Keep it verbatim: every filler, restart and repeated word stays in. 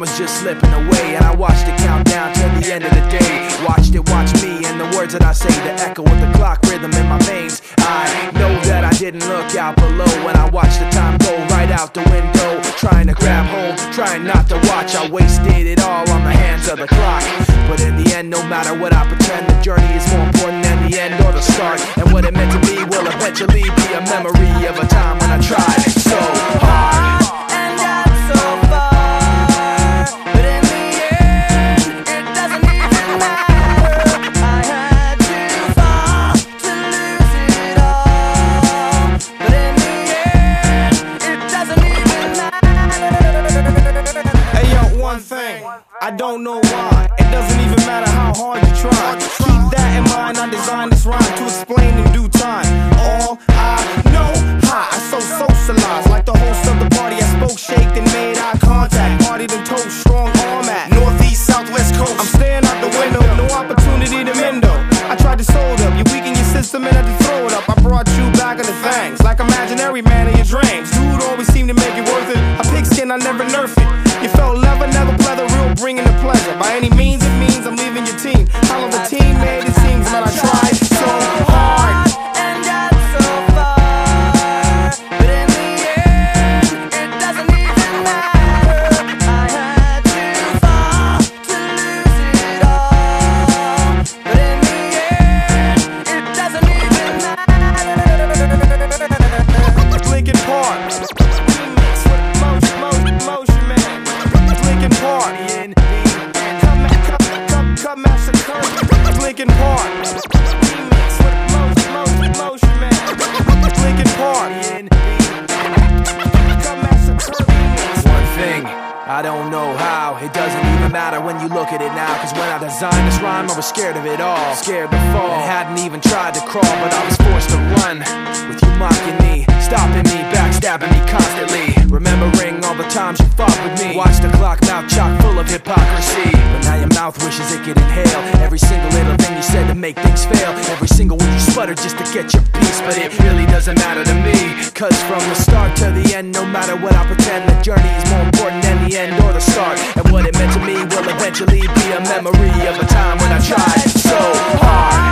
was just slipping away, and I watched it count down to the end of the day. Watched it watch me, and the words that I say, the echo of the clock rhythm in my veins. I know that I didn't look out below when I watched the time go right out the window. Trying to grab hold, trying not to watch, I wasted it all on the hands of the clock. But in the end, no matter what I pretend, the journey is more important than the end or the start. And what it meant to me will eventually be a memory of a time when I tried so hard. I don't know why, it doesn't even matter how hard you try. Keep that in mind, I designed this rhyme to explain in due time. All I know, how I so socialized, like the host of the party. I spoke, shaked, and made eye contact. Partied and told strong arm at northeast, southwest coast. I'm staring out the window, no opportunity to mendo. I tried to sold up, you weaken your system and had to throw it up. I brought you back on the things, like imaginary man in your dreams. Dude always seemed to make it worth it. A pigskin, I never nerf it. You felt leather, never pleather, real bringing the pleasure. By any means, it means I'm leaving your team. How long the team made it seems, but I tried so hard and got so far. But in the end, it doesn't even matter. I had to fall to lose it all. But in the end, it doesn't even matter. Linkin Park. Linkin Park, come, come, come, come massacre. Linkin Park, remix with motion, motion, motion, man. Linkin Park, come massacre. One thing, I don't know how. It doesn't even matter when you look at it now. Cause when I designed this rhyme, I was scared of it all. Scared to fall, and hadn't even tried to crawl. But I was forced to run, with you mocking me, stopping me, backstabbing me constantly. Remembering all the times you fought with me. Watch the clock, mouth chock full of hypocrisy. But now your mouth wishes it could inhale every single little thing you said to make things fail. Every single one you sputter just to get your piece. But it really doesn't matter to me. Cause from the start to the end, no matter what I pretend, the journey is more important than the end or the start. And what it meant to me will eventually be a memory of a time when I tried so hard.